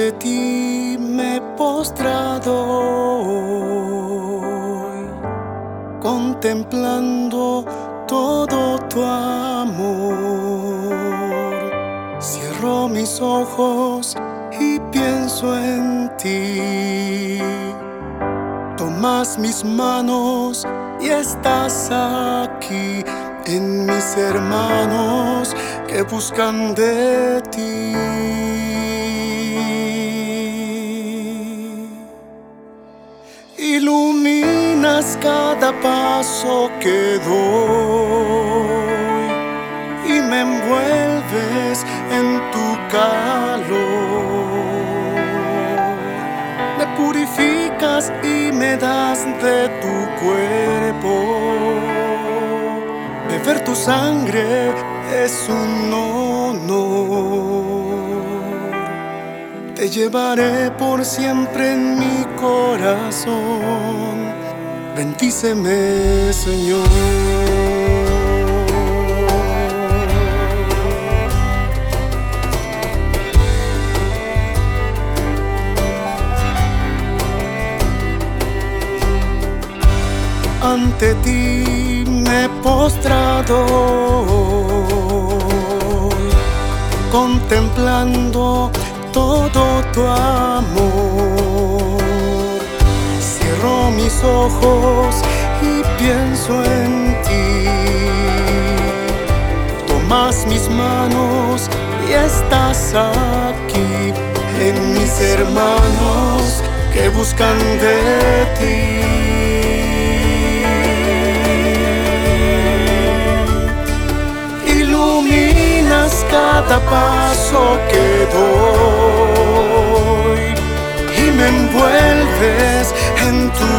Ante ti me he postrado hoy, contemplando todo tu amor. Cierro mis ojos y pienso en ti. Tomas mis manos y estás aquí en mis hermanos que buscan de ti. Iluminas cada paso que doy y me envuelves en tu calor. Me purificas y me das de tu cuerpo. Beber tu sangre es un honor. Te llevaré por siempre en mi corazón. Bendíceme, Señor. Ante ti me he postrado hoy, contemplando todo tu amor. Cierro mis ojos y pienso en ti. Tomas mis manos y estás aquí en mis hermanos que buscan de ti. Iluminas cada paso que doy y me envuelves en tu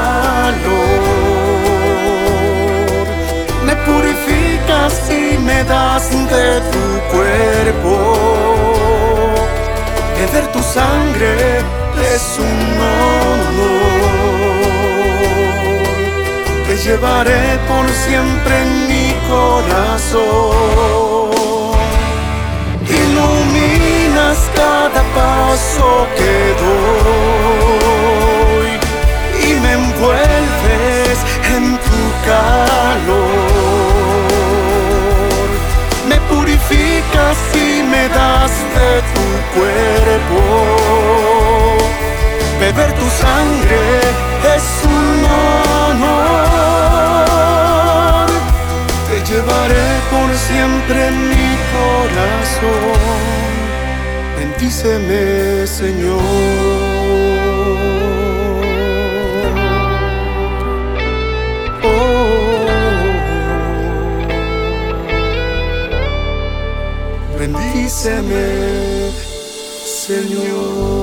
calor. Me purificas y me das de tu cuerpo. Beber tu sangre es un honor. Te llevaré por siempre en mi corazón. Iluminas cada paso que doy y me envuelves en tu calor. Me purificas y me das de tu cuerpo. Beber tu sangre es un honor. Te llevaré por siempre en mi corazón. Bendíceme, Señor. Bendíceme, Señor.